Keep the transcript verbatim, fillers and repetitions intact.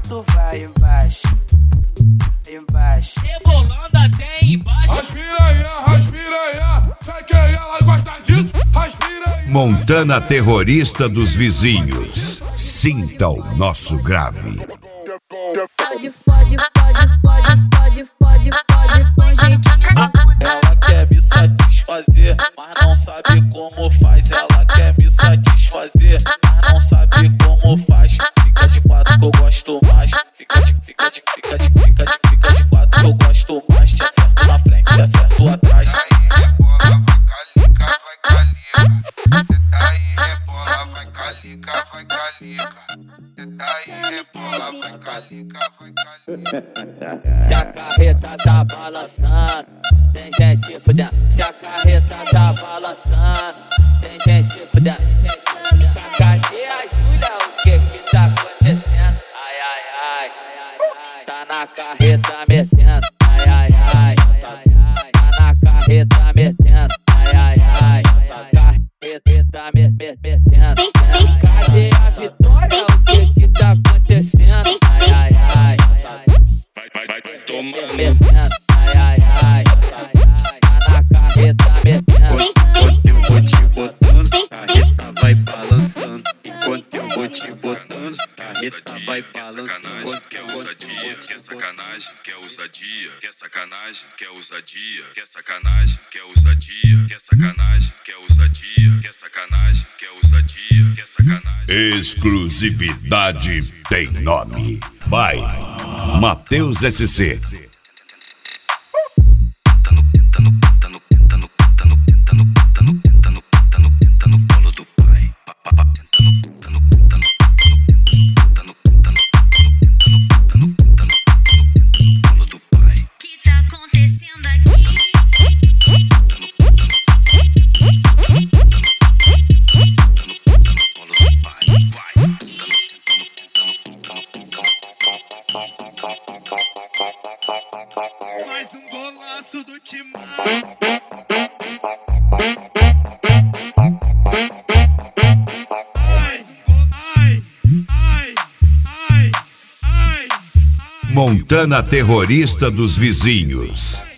tu vai embaixo, embaixo. Rebolando até embaixo. Raspiranha, raspiranha, sei que ela gosta disso. Raspiranha. Montana terrorista dos vizinhos. Sinta o nosso grave. Pode, pode, pode, pode, pode, pode, pode, com jeitinho. Ela quer me satisfazer, mas não sabe como faz. Ela quer me satisfazer, mas não sabe como faz. Fica de quatro que eu gosto mais. Fica de, fica de, fica de, fica de, fica de quatro que eu gosto mais. Te acerto na frente, te acerto atrás. Aí rebola, vai calica, vai calica. Cê tá aí rebola, vai calica, vai calica. Cê tá aí rebola, vai calica, vai calica. Se a carreta tá balançando, tem gente fudendo. Se a carreta tá balançando, tem gente fudendo. Cadê a Júlia? O que que tá acontecendo? Ai, ai, ai, tá na carreta metendo. Ai, ai, ai, tá na carreta metendo. Ai, ai, ai, carreta metendo. Cadê a Vitória? O que que tá acontecendo? Ai, ai, ai, Vai, vai, vai tomando. metendo. Ai, ai, ai, tá na carreta metendo. Enquanto eu vou te botando, carreta vai balançando. Enquanto eu vou te botando, carreta vai balançando. Quer ousadia, quer sacanagem, quer ousadia, quer sacanagem, quer ousadia, quer sacanagem, quer ousadia, quer sacanagem, quer ousadia, quer sacanagem, quer ousadia, quer sacanagem. Exclusividade tem nome. Vai, Matheus S C. Mais um golaço do Timão. Montana terrorista dos vizinhos.